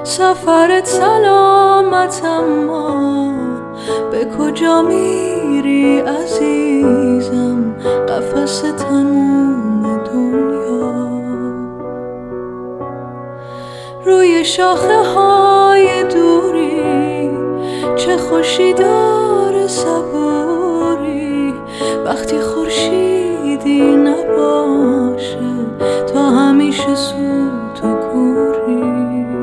سفرت سلامت، اما به کجا میری عزیزم؟ قفس تموم دنیا روی شاخه های دوری، چه خوشی داره صبوری وقتی خورشیدی نباشه، تا همیشه سوت و کوری.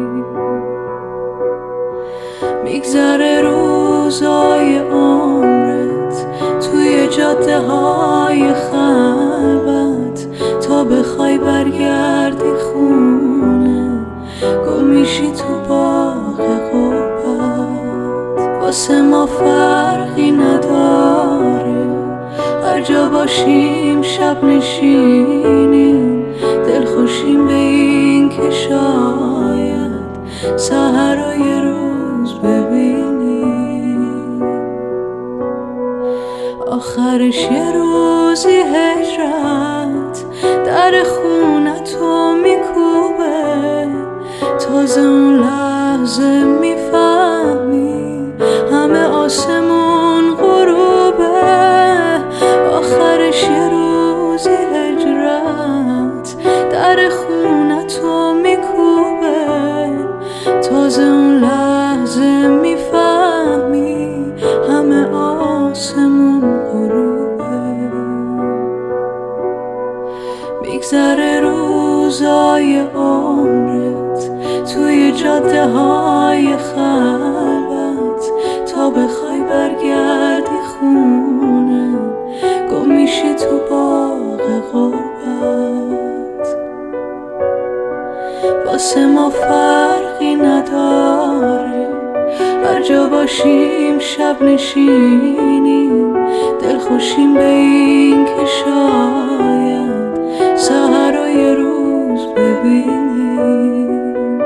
میگذره روزای عمرت توی جاده های خلوت، تا بخوای برگردی خونه گم میشی تو باغ غربت. واسه ما فرقی نداره هر جا باشیم، شب نشینیم دلخوشیم به این که شاید سحرای روز ببینیم. آخرش یه روزی هجرت در خونتو میکوبه، تازه اون لحظه میفهمی همه آسمون غروبه. آخرش یه روزی هجرت در خونتو میکوبه، تازه اون لحظه میفهمی همه آسمون غروبه. میگذره روزای عمرت توی جاده های خلوت، تا بخوای برگردی خونه گم میشی تو باغ غربت. واسه ما فرقی نداره هر جا باشیم، شب نشینیم دلخوشیم به این که شاید سحرای روز ببینیم.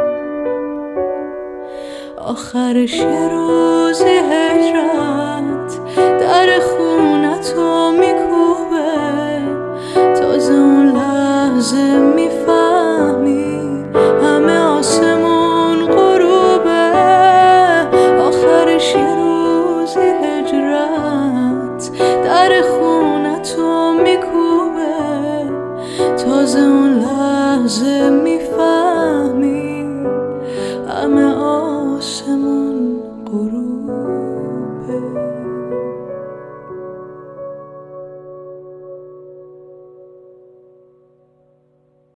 آخرش یه روزی هجرت در خونتو میکوبه، تازه اون لحظه میفهمی همه آسمون غروبه. آخرش یه روزی هجرت در خونتو میکوبه، تازه اون لحظه میفهمی همه آسمون